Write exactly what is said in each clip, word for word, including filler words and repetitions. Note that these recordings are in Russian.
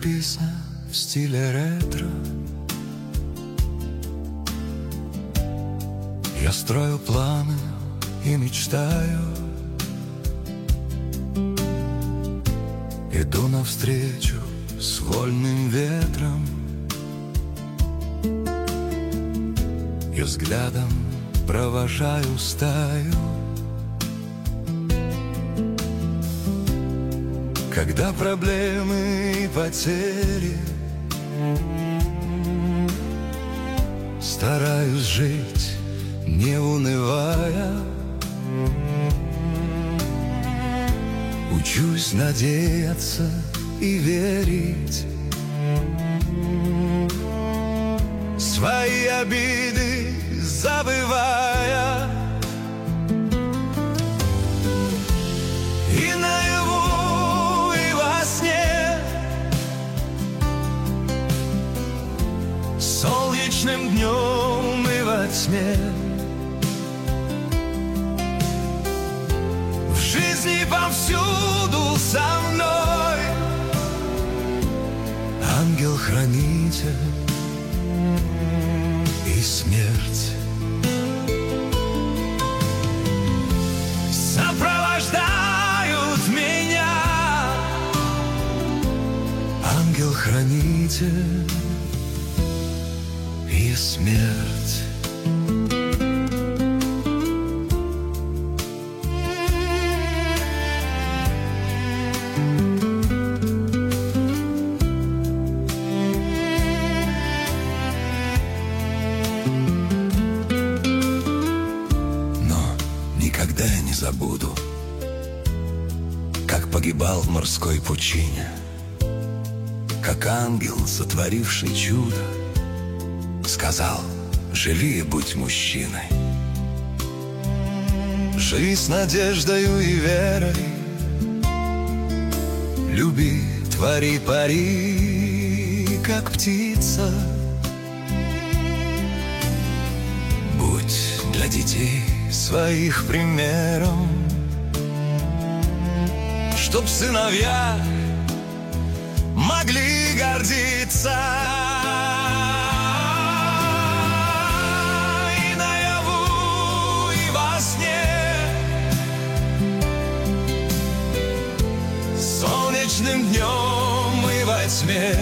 живописно в стиле ретро. Я строю планы и мечтаю, иду навстречу с вольным ветром и взглядом провожаю стаю. Когда проблемы и потери, стараюсь жить, не унывая. Учусь надеяться и верить, свои обиды забывая. И наяву, и во сне солнечным днем и во тьме. В жизни повсюду со мной ангел-хранитель и смерть сопровождают меня. Ангел-хранитель и смерть. Никогда я не забуду, как погибал в морской пучине, как ангел, сотворивший чудо, сказал: живи и будь мужчиной. Живи с надеждою и верой, люби, твори, пари, как птица. Будь для детей своих примером, чтоб сыновья могли гордиться. И наяву, и во сне солнечным днем и во тьме.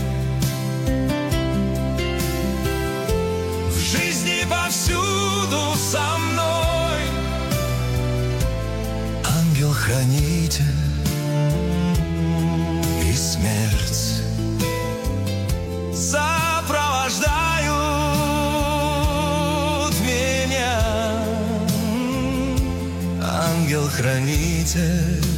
В жизни повсюду со мной ангел-хранитель и смерть сопровождают меня. Ангел-хранитель